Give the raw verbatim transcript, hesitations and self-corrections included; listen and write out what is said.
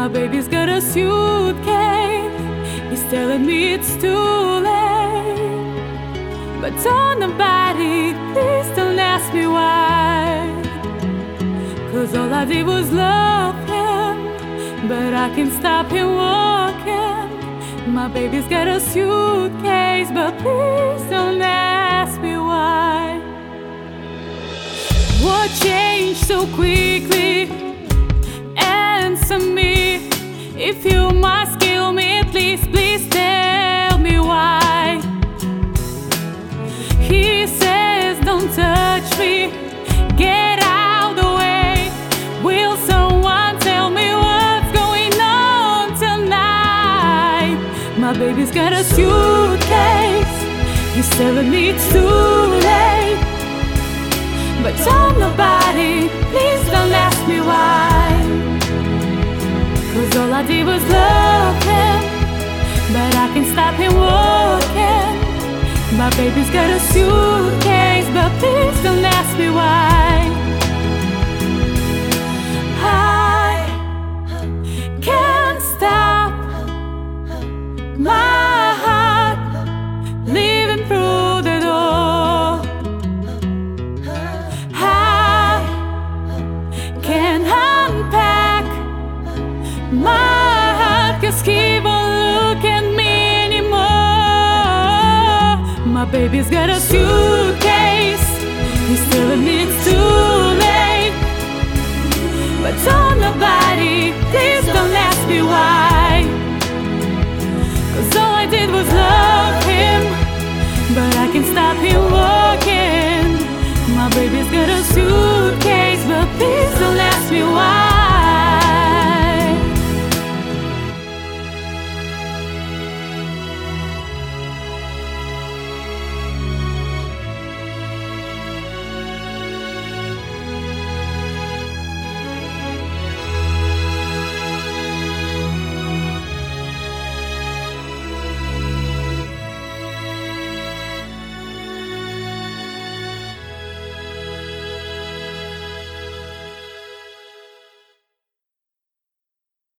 My baby's got a suitcase. He's telling me it's too late. But don't nobody, please don't ask me why. Cause all I did was love him, but I can't stop him walking. My baby's got a suitcase, but please don't ask me why. What changed so quickly? Answer me. If you must kill me, please, please tell me why. He says don't touch me, get out the way. Will someone tell me what's going on tonight? My baby's got a suitcase. He's telling me it's too late. But tell nobody, please don't ask me why. Cause all I did was love him, but I can't stop him walking. My baby's got a suitcase, but please don't ask me why. I can't stop my heart leaving through the door. I can't unpack my heart, cause he won't look at me anymore. My baby's got a suitcase. He's telling me it's too late. But don't nobody, please don't ask me why. Cause all I did was love him, but I can't stop him walking. My baby's got a suitcase, but please don't ask me why.